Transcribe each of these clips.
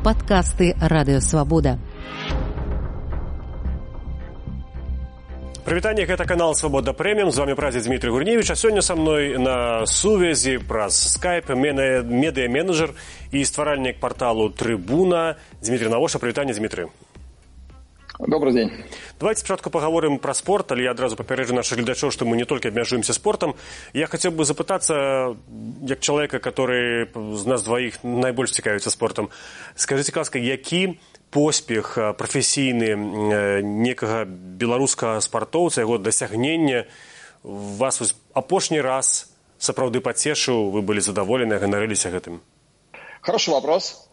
Падкасты радыёвабода. Прывітанне, гэта канал Свабода Прэміум. З вами прадзе Дмітрый Гурневіч. А сёння са мной на сувязі праз скайп медыа-менеджер і стваральнік парталу Трыбуна Дмітрий Навоша. Прывітанне, Дмітрый. Добрый день. Давайте спочатку поговорим про спорт, але я одразу попереджу наших глядачів, что мы не только обмежуемся спортом. Я хотел бы запытаться, как человека, который з нас двоих найбольш цікавіцца спортом, скажите, ласка, які поспех прафесійны некага беларускага спартоўца, яго дасягнення вас апошні раз сапраўды пацешыў, вы былі задаволены, ганарыліся гэтым? Хороший вопрос.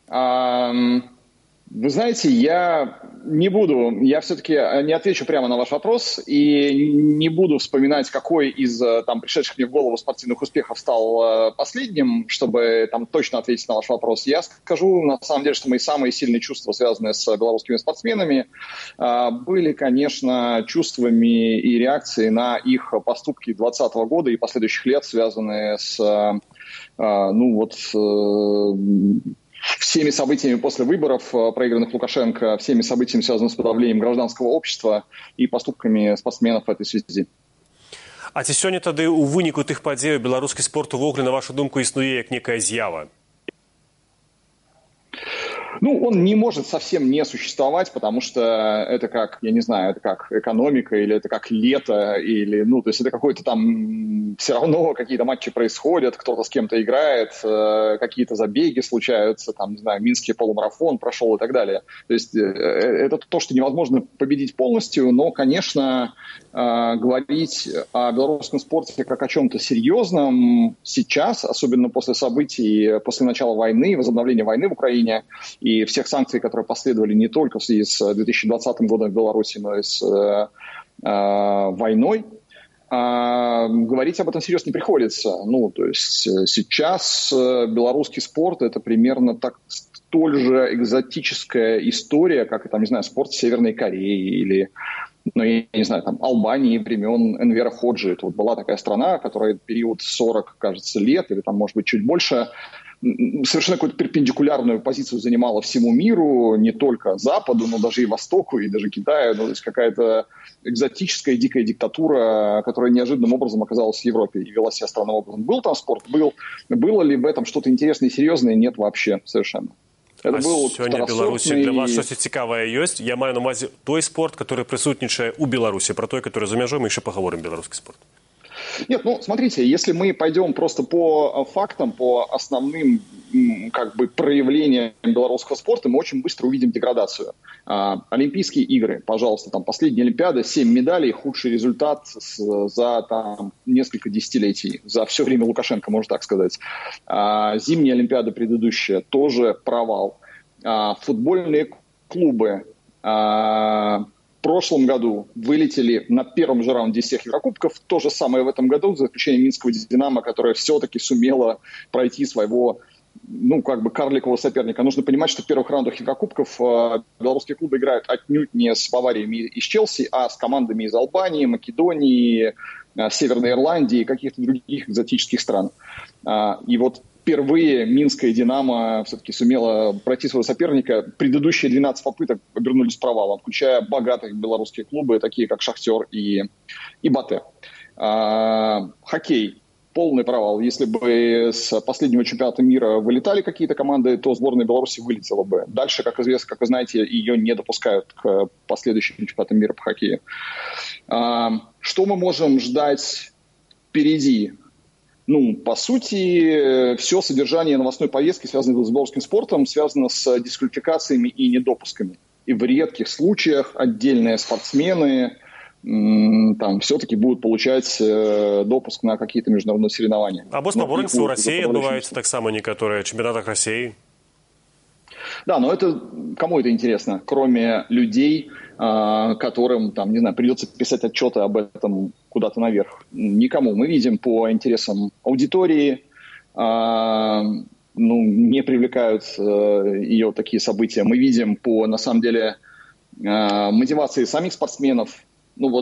Вы знаете, я все-таки не отвечу прямо на ваш вопрос и не буду вспоминать, какой из пришедших мне в голову спортивных успехов стал последним, чтобы точно ответить на ваш вопрос. Я скажу, на самом деле, что мои самые сильные чувства, связанные с белорусскими спортсменами, были, конечно, чувствами и реакцией на их поступки 2020 года и последующих лет, связанные с, всеми событиями после выборов, проигранных Лукашенко, всеми событиями, связанными с подавлением гражданского общества и поступками спортсменов в этой связи. А ці сёння тады у выніку тых падзеяў беларускі спорт увогуле, на вашу думку, існуе як некая з'ява? Он не может совсем не существовать, потому что это как, я не знаю, это как экономика, или это как лето, или, то есть это какой-то все равно какие-то матчи происходят, кто-то с кем-то играет, какие-то забеги случаются, не знаю, Минский полумарафон прошел и так далее. То есть это то, что невозможно победить полностью, но, конечно, говорить о белорусском спорте как о чем-то серьезном сейчас, особенно после событий, после начала войны, возобновления войны в Украине и всех санкций, которые последовали не только в связи с 2020 годом в Беларуси, но и с войной, говорить об этом серьезно не приходится. То есть сейчас белорусский спорт – это примерно столь же экзотическая история, как, спорт Северной Кореи или, я не знаю, Албании времен Энвера Ходжи. Это была такая страна, которая период 40, кажется, лет, или может быть чуть больше, совершенно какую-то перпендикулярную позицию занимала всему миру, не только Западу, но даже и Востоку, и даже Китаю. То есть какая-то экзотическая, дикая диктатура, которая неожиданным образом оказалась в Европе и вела себя странным образом. Был там спорт? Был. Было ли в этом что-то интересное и серьезное? Нет вообще совершенно. Это был сёння Беларусі для вас щось цікавае ёсць? Я маю на увазе той спорт, который присутнічае у Беларусі, про той, который за мяжой, мы еще поговорим белорусский спорт. Нет, смотрите, если мы пойдем просто по фактам, по основным проявлениям белорусского спорта, мы очень быстро увидим деградацию. Олимпийские игры, пожалуйста, последняя Олимпиада, 7 медалей, худший результат за несколько десятилетий, за все время Лукашенко, можно так сказать. Зимняя Олимпиада предыдущая, тоже провал. Футбольные клубы в прошлом году вылетели на первом же раунде всех Еврокубков. То же самое в этом году, за исключением Минского «Динамо», которое все-таки сумело пройти своего, карликового соперника. Нужно понимать, что в первых раундах Еврокубков белорусские клубы играют отнюдь не с Баварией и с Челси, а с командами из Албании, Македонии, Северной Ирландии и каких-то других экзотических стран. И впервые Минская «Динамо» все-таки сумела пройти своего соперника. Предыдущие 12 попыток обернулись провалом, включая богатых белорусские клубы, такие как «Шахтер» и «Батэ». Хоккей. Полный провал. Если бы с последнего чемпионата мира вылетали какие-то команды, то сборная Беларуси вылетела бы. Дальше, как известно, как вы знаете, ее не допускают к последующим чемпионатам мира по хоккею. Что мы можем ждать впереди? По сути, все содержание новостной повестки, связанное с белорусским спортом, связано с дисквалификациями и недопусками. И в редких случаях отдельные спортсмены все-таки будут получать допуск на какие-то международные соревнования. Або спаборніцтва ў Расіі адбываюцца таксама некаторыя чэмпіянатах России. Да, но кому это интересно, кроме людей, которым, придется писать отчеты об этом куда-то наверх? Никому. Мы видим по интересам аудитории, не привлекают ее такие события. Мы видим на самом деле, мотивации самих спортсменов.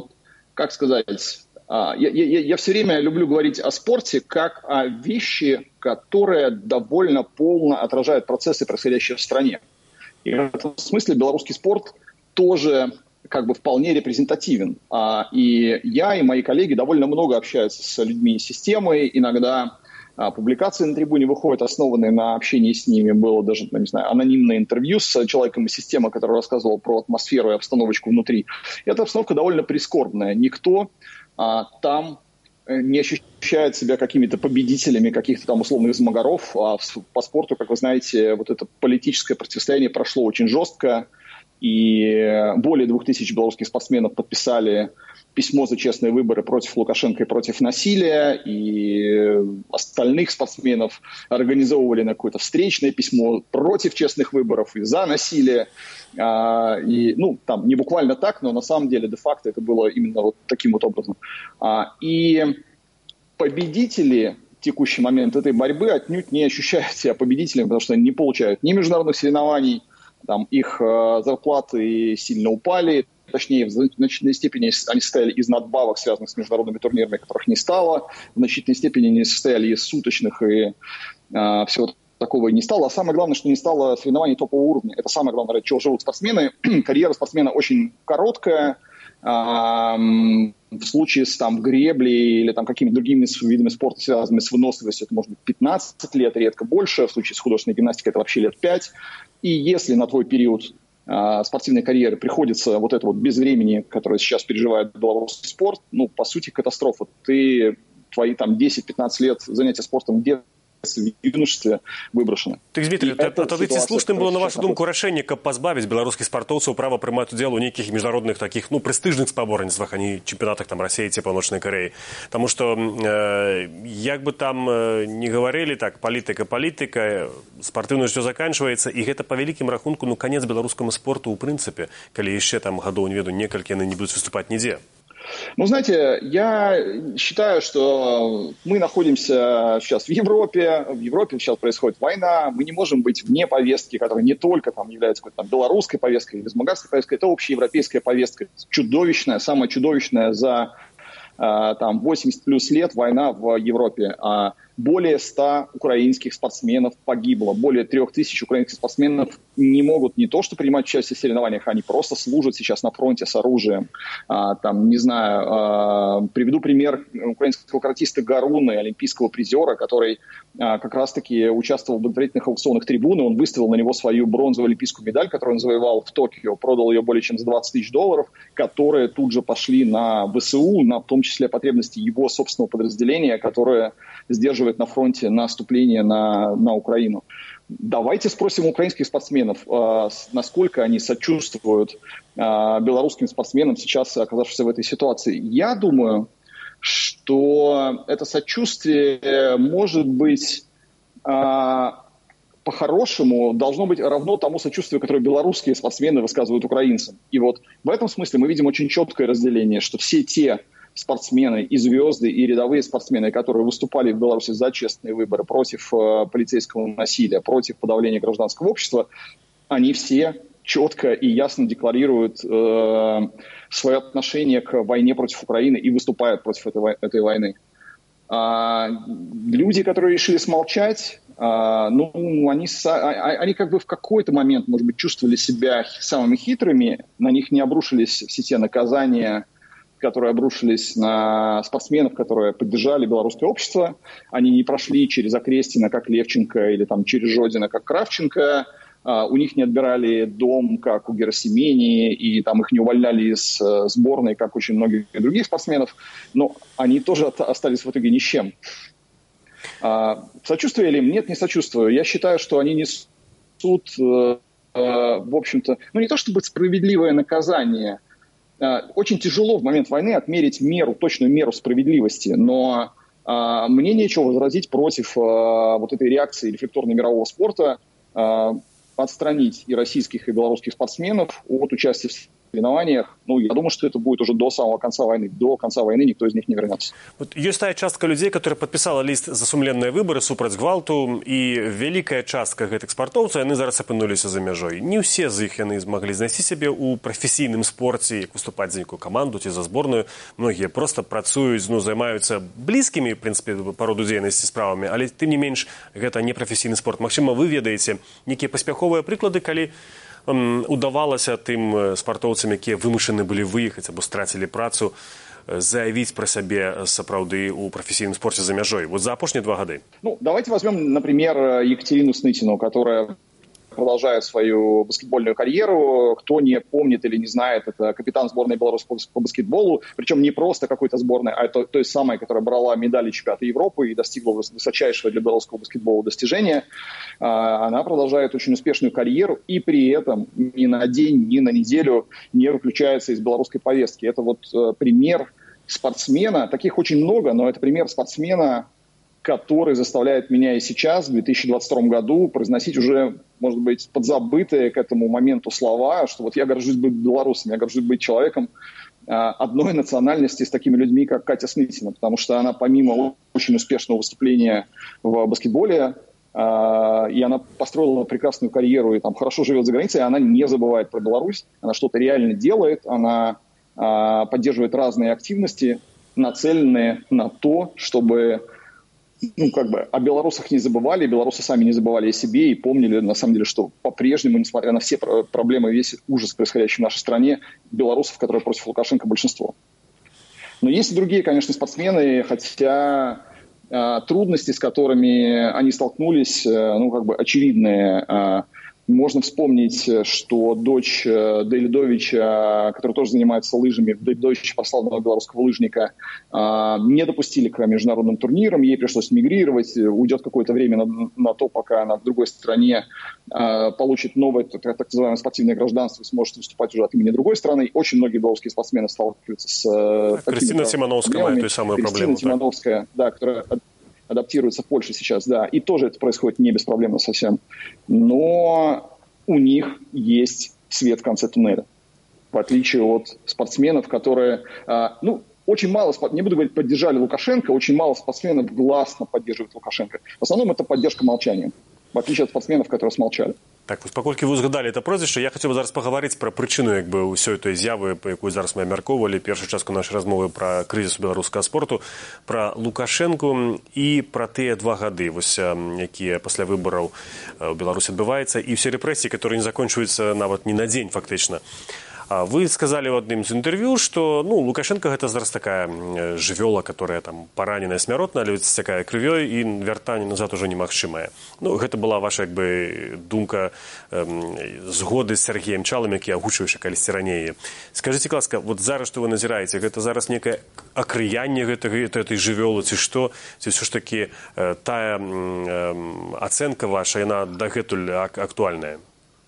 Как сказать, я все время люблю говорить о спорте как о вещи, которая довольно полно отражает процессы, происходящие в стране. И в этом смысле белорусский спорт тоже как бы вполне репрезентативен. И я, и мои коллеги довольно много общаются с людьми из системы. Иногда публикации на трибуне выходят, основанные на общении с ними. Было даже, не знаю, анонимное интервью с человеком из системы, который рассказывал про атмосферу и обстановочку внутри. И эта обстановка довольно прискорбная. Никто там не ощущает себя какими-то победителями каких-то там условных змагаров. По спорту, как вы знаете, вот это политическое противостояние прошло очень жестко. И более 2000 белорусских спортсменов подписали письмо за честные выборы против Лукашенко и против насилия, и остальных спортсменов организовывали на какое-то встречное письмо против честных выборов и за насилие. И, там не буквально так, но на самом деле де-факто это было именно вот таким вот образом. И победители в текущий момент этой борьбы отнюдь не ощущают себя победителями, потому что они не получают ни международных соревнований, там их зарплаты сильно упали, точнее, в значительной степени они состояли из надбавок, связанных с международными турнирами, которых не стало, в значительной степени они состояли из суточных и всего такого не стало. А самое главное, что не стало соревнований топового уровня. Это самое главное, ради чего живут спортсмены. Карьера спортсмена очень короткая. В случае с греблей или какими-то другими видами спорта, связанными с выносливостью, это может быть 15 лет, редко больше. В случае с художественной гимнастикой это вообще лет 5. И если на твой период спортивной карьеры приходится вот это вот безвремени, которое сейчас переживает белорусский спорт, по сути, катастрофа. Твои 10-15 лет занятия спортом в юношестве выбрашаны. Так, Дмитрий, тады ці слушным было, на вашу думку, рашэнне, каб пазбавіць беларускіх спартоўцаў права прымаць удзел у нейкіх міжнародных таких, прэстыжных спаборніцтвах, а не чэмпіёнатах Расіі ці Паўночнай Карэі. Таму што, як бы там не гаварылі, так, палітыка, спартыўна жыццё заканчваецца, і гэта па вялікім рахунку, канец беларускаму спорту ў прынцыпе, калі яшчэ гадоў, не ведаю, некалькі яны не будуць выступаць нідзе. Знаете, я считаю, что мы находимся сейчас в Европе. В Европе сейчас происходит война. Мы не можем быть вне повестки, которая не только является какой-то белорусской повесткой или змагарской повесткой. Это общеевропейская повестка. Чудовищная, самая чудовищная за 80 плюс лет война в Европе. Более 100 украинских спортсменов погибло. Более 3000 украинских спортсменов не могут не то что принимать участие в соревнованиях, они просто служат сейчас на фронте с оружием. Приведу пример украинского каратиста Гаруны, олимпийского призера, который как раз-таки участвовал в благотворительных аукционах трибуны. Он выставил на него свою бронзовую олимпийскую медаль, которую он завоевал в Токио, продал ее более чем за $20 000, которые тут же пошли на ВСУ, в том числе потребности его собственного подразделения, которое сдерживает на фронте наступление на Украину. Давайте спросим украинских спортсменов, насколько они сочувствуют белорусским спортсменам, сейчас оказавшимся в этой ситуации. Я думаю, что это сочувствие может быть по-хорошему должно быть равно тому сочувствию, которое белорусские спортсмены высказывают украинцам. И вот в этом смысле мы видим очень четкое разделение, что все те спортсмены и звезды, и рядовые спортсмены, которые выступали в Беларуси за честные выборы, против полицейского насилия, против подавления гражданского общества, они все четко и ясно декларируют свое отношение к войне против Украины и выступают против этой войны. Люди, которые решили смолчать, они как бы в какой-то момент, может быть, чувствовали себя самыми хитрыми, на них не обрушились все те наказания, которые обрушились на спортсменов, которые поддержали белорусское общество. Они не прошли через Окрестина, как Левченко, или через Жодина, как Кравченко. У них не отбирали дом, как у Герасимении, и их не увольняли из сборной, как очень многих других спортсменов. Но они тоже остались в итоге ни с чем. Сочувствие ли им? Нет, не сочувствую. Я считаю, что они несут, в общем-то, не то чтобы справедливое наказание. Очень тяжело в момент войны отмерить точную меру справедливости, но мне нечего возразить против вот этой реакции рефлекторной мирового спорта отстранить и российских, и белорусских спортсменов от участия в соревнованиях, я думаю, что это будет уже до самого конца войны. До конца войны никто из них не вернется. Вот есть тая частка людей, которые подписала лист за сумленныя выборы супраць гвалту, і вялікая частка гэтых спартоўцаў, яны зараз апынуліся за мяжой. Не ўсе з іх яны змаглі знайсці сябе ў прафесійным спорце, як выступаць за нейкую каманду ці за зборную. Многія просто працуюць, займаюцца блізкімі, в прынцыпе, па роду дзейнасці справамі, але тым не менш гэта не прафесійны спорт. Магчыма, вы ведаеце нейкія паспяховыя прыклады, калі удавалася тым спартоўцам, якія вымушаны былі выехаць або страцілі працу, заявіць пра сябе сапраўды ў прафесійным спорце за мяжой. Вот за апошнія 2 гады. Давайте возьмем, например, Екатерину Снытину, которая продолжает свою баскетбольную карьеру. Кто не помнит или не знает, это капитан сборной Беларуси по баскетболу. Причем не просто какой-то сборной, а той самой, которая брала медали чемпионата Европы и достигла высочайшего для белорусского баскетбола достижения. Она продолжает очень успешную карьеру и при этом ни на день, ни на неделю не выключается из белорусской повестки. Это вот пример спортсмена. Таких очень много, но это пример спортсмена, который заставляет меня и сейчас, в 2022 году, произносить уже, может быть, подзабытые к этому моменту слова, что вот я горжусь быть белорусом, я горжусь быть человеком одной национальности с такими людьми, как Катя Снытина, потому что она помимо очень успешного выступления в баскетболе, и она построила прекрасную карьеру и там хорошо живет за границей, она не забывает про Беларусь, она что-то реально делает, она поддерживает разные активности, нацеленные на то, чтобы о белорусах не забывали, белорусы сами не забывали о себе и помнили, на самом деле, что по-прежнему, несмотря на все проблемы, весь ужас, происходящий в нашей стране, белорусов, которые против Лукашенко, большинство. Но есть и другие, конечно, спортсмены, хотя трудности, с которыми они столкнулись, очевидные. Можно вспомнить, что дочь Давидовича, которая тоже занимается лыжами, дочь прославленного белорусского лыжника, не допустили к международным турнирам, ей пришлось мигрировать, уйдет какое-то время на то, пока она в другой стране получит новое, так называемое, спортивное гражданство и сможет выступать уже от имени другой страны. Очень многие белорусские спортсмены сталкиваются с Кристина Тимановская имеет ту самую проблему. Кристина Тимановская, да, которая адаптируется в Польше сейчас, да, и тоже это происходит не беспроблемно совсем. Но у них есть свет в конце туннеля, в отличие от спортсменов, которые, очень мало, не буду говорить, поддержали Лукашенко, очень мало спортсменов гласно поддерживают Лукашенко. В основном это поддержка молчанием, в отличие от спортсменов, которые смолчали. Так, паколькі вы згадалі это прозвішча, я хацеў бы зараз пагаварыць пра прычыну ўсёй той з'явы, па якой зараз мы абмяркоўвалі першую частку нашай размовы пра крызіс беларускага спорту, пра Лукашэнку і пра тыя 2 гады, якія пасля выбараў у Беларусі адбываецца, і ўсе рэпрэсіі, которые не закончваюцца нават не на дзень фактычна. Вы сказали в одном из интервью, что Лукашенко это зараз такая жывёла, которая там пораненная смяротна, але стякае крывёй і вяртанне назад уже немагчымае. Гэта была ваша думка згоды з Сергеем Чалым, які агучваўся калісьці раней. Скажите, ласка, вот зараз што вы назіраеце, гэта зараз некае акрыянне гэтай жывёлы ці што? Ці ўсё ж такі тая ацэнка ваша, яна дагэтуль актуальная?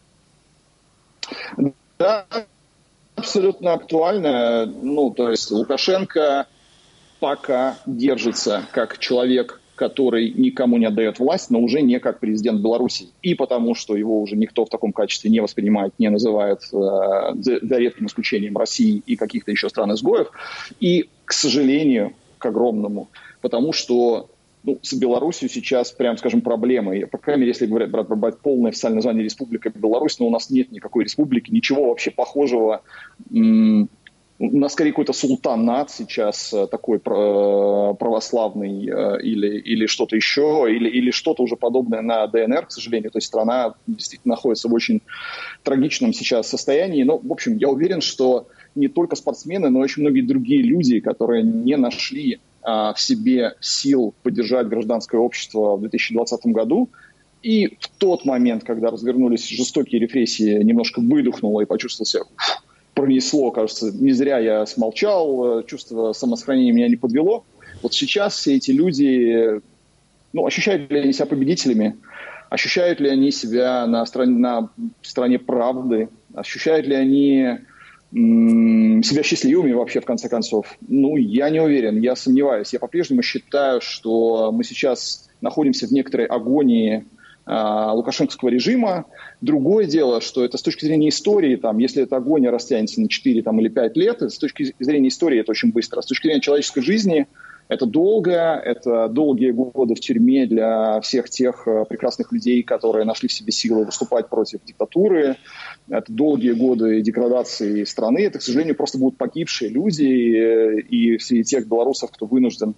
Да, абсолютно актуально. То есть Лукашенко пока держится как человек, который никому не отдает власть, но уже не как президент Беларуси. И потому, что его уже никто в таком качестве не воспринимает, не называет, за редким исключением России и каких-то еще стран-изгоев. И, к сожалению, к огромному, потому что с Беларусью сейчас, прям скажем, проблемы. По крайней мере, если говорят про полное официальное название Республика Беларусь, но у нас нет никакой республики, ничего вообще похожего. У нас скорее какой-то султанат сейчас такой православный или что-то еще, или что-то уже подобное на ДНР, к сожалению. То есть страна действительно находится в очень трагичном сейчас состоянии. Но, в общем, я уверен, что не только спортсмены, но и очень многие другие люди, которые не нашли в себе сил поддержать гражданское общество в 2020 году. И в тот момент, когда развернулись жестокие репрессии, немножко выдохнуло и почувствовал себя, пронесло, кажется, не зря я смолчал, чувство самосохранения меня не подвело. Вот сейчас все эти люди, ощущают ли они себя победителями, ощущают ли они себя на стороне правды, ощущают ли они себя счастливыми вообще, в конце концов. Я не уверен, я сомневаюсь. Я по-прежнему считаю, что мы сейчас находимся в некоторой агонии лукашенковского режима. Другое дело, что это с точки зрения истории, там, если эта агония растянется на 4 там, или 5 лет, с точки зрения истории это очень быстро. С точки зрения человеческой жизни это долго, это долгие годы в тюрьме для всех тех прекрасных людей, которые нашли в себе силы выступать против диктатуры. Это долгие годы деградации страны. Это, к сожалению, просто будут погибшие люди и среди тех белорусов, кто вынужден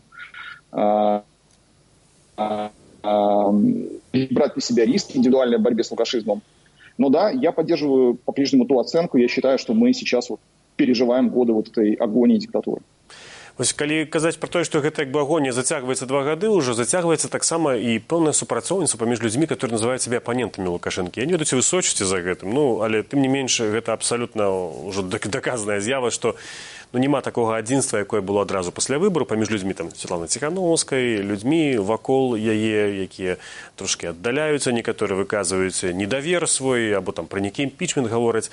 брать на себя риски индивидуальной борьбе с лукашизмом. Но да, я поддерживаю по-прежнему ту оценку. Я считаю, что мы сейчас переживаем годы вот этой агонии диктатуры. Вось, калі казаць пра тое, што гэта як бы агонія зацягваецца 2 гады, ўжо зацягваецца таксама і пэўнае супрацоўніцтва паміж людзьмі, которые называюць сябе апанентамі Лукашэнкі. Я не ведаю, ці вы сочыце за гэтым, але тым не менш гэта абсалютна ўжо даказаная з'ява, што няма такога адзінства, якое было адразу пасля выбару паміж людзьмі там Святланы Ціхановскай, людзьмі вакол яе, якія трошкі аддаляюцца, некаторыя выказваюць недавер свой або там пра нейкі імпічмент гавораць.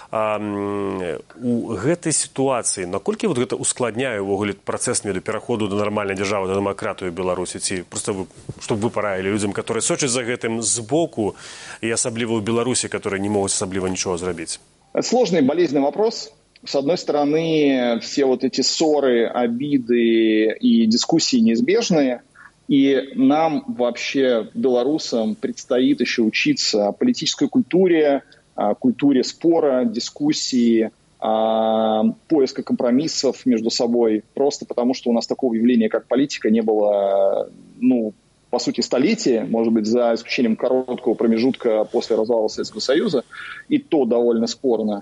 У гэтай сітуацыі наколькі гэта ускладняе ўвогуле працэс меду пераходу да нармальнай дзяржавы, да дэмакратыі Беларусі, ці проста што вы параілі людзям, которые сочаць за гэтым збоку і асабліва ў Беларусі, которые не могуць асабліва нічого зрабіць? Сложный и болезненный вопрос. С одной стороны, все вот эти ссоры, обиды и дискуссии неизбежны. И нам вообще, белорусам, предстоит еще учиться политической культуре, культуре спора, дискуссии, поиска компромиссов между собой, просто потому что у нас такого явления, как политика, не было, по сути, столетия, может быть, за исключением короткого промежутка после развала Советского Союза, и то довольно спорно.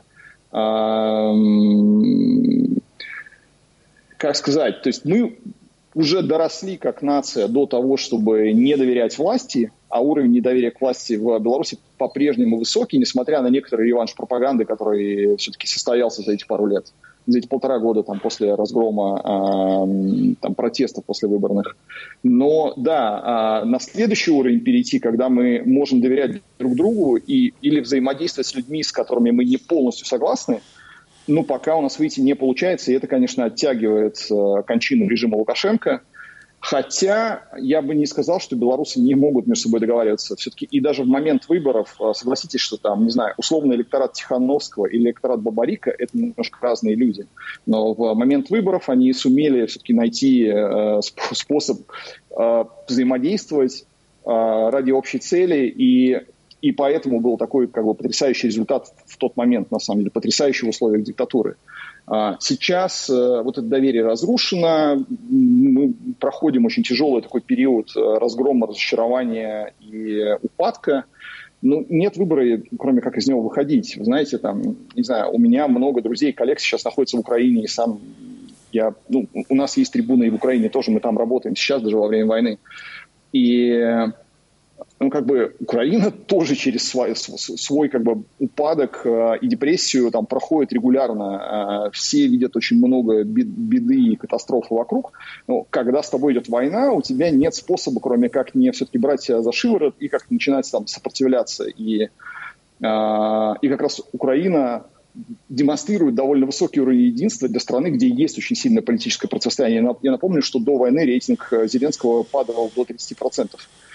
Как сказать, то есть мы уже доросли как нация до того, чтобы не доверять власти, а уровень недоверия к власти в Беларуси по-прежнему высокий, несмотря на некоторый реванш пропаганды, который все-таки состоялся за эти пару лет, за эти 1,5 года там, после разгрома протестов послевыборных. Но да, на следующий уровень перейти, когда мы можем доверять друг другу или взаимодействовать с людьми, с которыми мы не полностью согласны, пока у нас выйти не получается, и это, конечно, оттягивает кончину режима Лукашенко. Хотя я бы не сказал, что белорусы не могут между собой договариваться. Все-таки и даже в момент выборов, согласитесь, что там, не знаю, условный электорат Тихановского или электорат Бабарика – это немножко разные люди. Но в момент выборов они сумели все-таки найти способ взаимодействовать ради общей цели, и поэтому был такой потрясающий результат в тот момент, на самом деле, потрясающий в условиях диктатуры. Сейчас вот это доверие разрушено, мы проходим очень тяжелый такой период разгрома, разочарования и упадка. Нет выбора, кроме как из него выходить. Вы знаете, не знаю, у меня много друзей, коллег сейчас находятся в Украине, и сам я, у нас есть трибуны и в Украине тоже, мы там работаем сейчас, даже во время войны. И Украина тоже через свой упадок и депрессию проходит регулярно. Все видят очень много беды и катастрофы вокруг. Но когда с тобой идет война, у тебя нет способа, кроме как не все-таки брать себя за шиворот и как-то начинать сопротивляться. И как раз Украина демонстрирует довольно высокий уровень единства для страны, где есть очень сильное политическое противостояние. Я напомню, что до войны рейтинг Зеленского падал до 30%.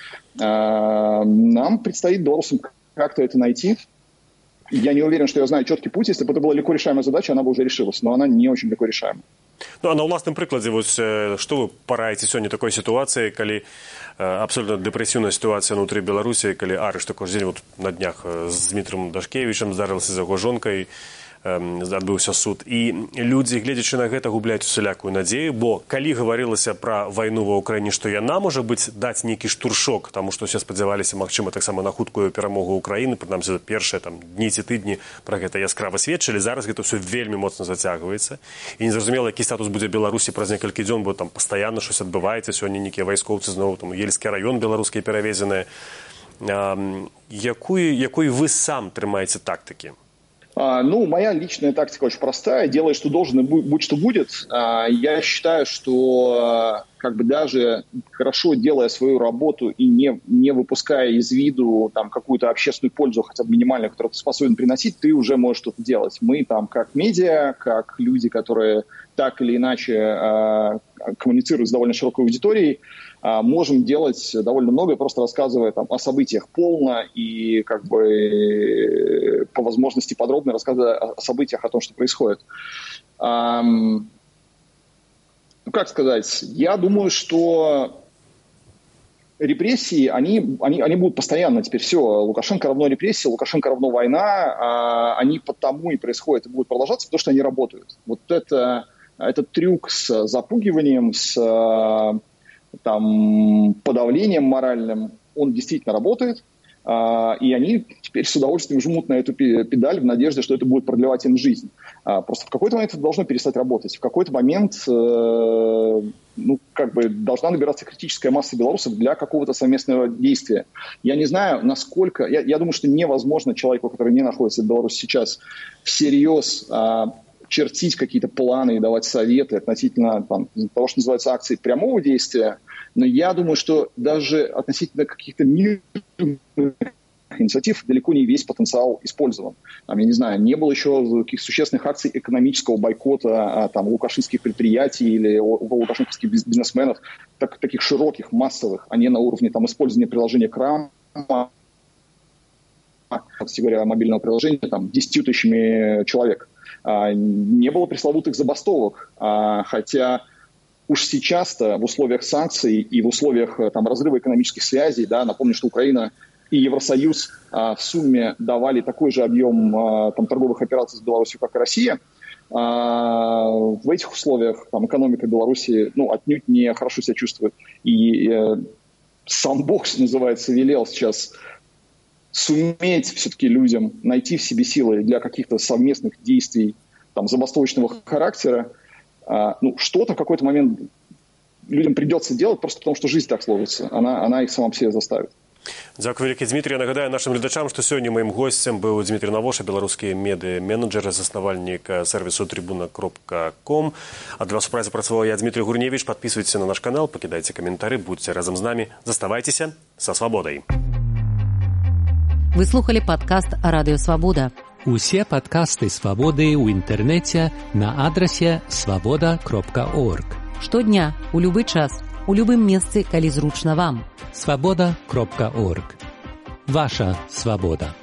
Нам предстоит, белорусам, как-то это найти. Я не уверен, что я знаю четкий путь. Если бы это была легко решаемая задача, она бы уже решилась. Но она не очень легко решаема. А на ўласным прыкладзе, што вы параеце сёння такой сітуацыі, калі абсолютно дэпрэсіўная сітуацыя ўнутры Беларусі, калі арышт кожны дзень на днях з Дмітром Дашкевічам здарылася з яго жонкай, адбыўся суд. І людзі, гледзячы на гэта, губляюць усялякую надзею, бо калі гаварылася пра вайну ва ўкраіне, што яна можа быць даць нейкі штуршок, таму што ўсе спадзяваліся, магчыма, таксама на хуткую перамогу Украіны, прынамсі першыя дні ці тыдні пра гэта яскрава сведчылі. Зараз гэта ўсё вельмі моцна зацягваецца. І незразумела, які статус будзе Беларусі праз некалькі дзён, бо там пастаянна щось адбываецца. Сёння нейкія вайскоўцы зноў Ельскі раён беларускія перавезеныя. Якой вы сам трымаеце тактыкі? Моя личная тактика очень простая. Делай, что должен, и будь, что будет. Я считаю, что даже хорошо делая свою работу и не выпуская из виду какую-то общественную пользу, хотя бы минимальную, которую ты способен приносить, ты уже можешь что-то делать. Мы как медиа, как люди, которые так или иначе коммуницируя с довольно широкой аудиторией, можем делать довольно много, просто рассказывая там о событиях полно и как бы по возможности подробно рассказывая о событиях, о том, что происходит. Ну, как сказать, я думаю, что репрессии, они будут постоянно теперь. Все, Лукашенко равно репрессии, Лукашенко равно война, они потому и происходят и будут продолжаться, потому что они работают. Вот этот трюк с запугиванием, с там, подавлением моральным, он действительно работает, и они теперь с удовольствием жмут на эту педаль в надежде, что это будет продлевать им жизнь. Просто в какой-то момент это должно перестать работать. В какой-то момент должна набираться критическая масса белорусов для какого-то совместного действия. Я не знаю, насколько... Я думаю, что невозможно человеку, который не находится в Беларуси сейчас, всерьез чертить какие-то планы и давать советы относительно того, что называется акцией прямого действия. Но я думаю, что даже относительно каких-то мирных инициатив далеко не весь потенциал использован. Я не знаю, не было еще каких существенных акций экономического бойкота лукашинских предприятий или лукашенковских бизнесменов, таких широких, массовых, а не на уровне использования приложения Крама, кстати говоря, мобильного приложения 10 тысячами человек. Не было пресловутых забастовок, хотя уж сейчас-то в условиях санкций и в условиях разрыва экономических связей, напомню, что Украина и Евросоюз в сумме давали такой же объем торговых операций с Беларусью, как и Россия. В этих условиях экономика Беларуси отнюдь не хорошо себя чувствует. И сам Бог, что называется, велел сейчас суметь все-таки людям найти в себе силы для каких-то совместных действий забастовочного характера. Что-то в какой-то момент людям придется делать, просто потому что жизнь так сложится. Она их сама по себе заставит. Дзякуй вялікі, Дмітрий. Я нагадаю нашим глядачам, што сёння маім госцем быў Дмітрий Навоша, беларускі медыа-менеджер, заснавальнік сервису Tribuna.com. А для вас у празе працаваў я, Дмитрий Гурневич. Подписывайтесь на наш канал, пакідайце каментары, будьце разам з намі. Заставайцеся са свабодай. Вы слухали падкаст «Радыё Свабода». Усе падкасты «Свабоды» ў інтэрнэце на адрасе свабода.орг. Штодня, у любы час, у любым месцы, калі зручна вам. Свабода.орг. Ваша свабода.